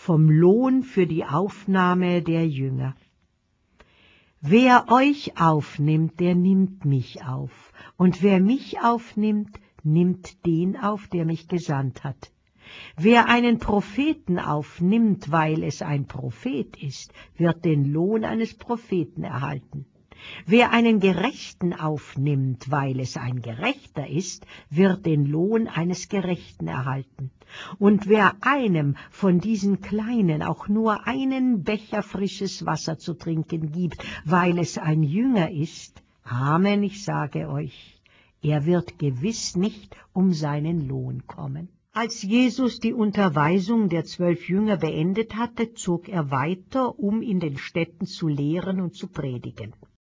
vom Lohn für die Aufnahme der Jünger. Wer euch aufnimmt, der nimmt mich auf, und wer mich aufnimmt, nimmt den auf, der mich gesandt hat. Wer einen Propheten aufnimmt, weil es ein Prophet ist, wird den Lohn eines Propheten erhalten. Wer einen Gerechten aufnimmt, weil es ein Gerechter ist, wird den Lohn eines Gerechten erhalten. Und wer einem von diesen Kleinen auch nur einen Becher frisches Wasser zu trinken gibt, weil es ein Jünger ist, Amen, ich sage euch, er wird gewiss nicht um seinen Lohn kommen. Als Jesus die Unterweisung der 12 Jünger beendet hatte, zog er weiter, um in den Städten zu lehren und zu predigen.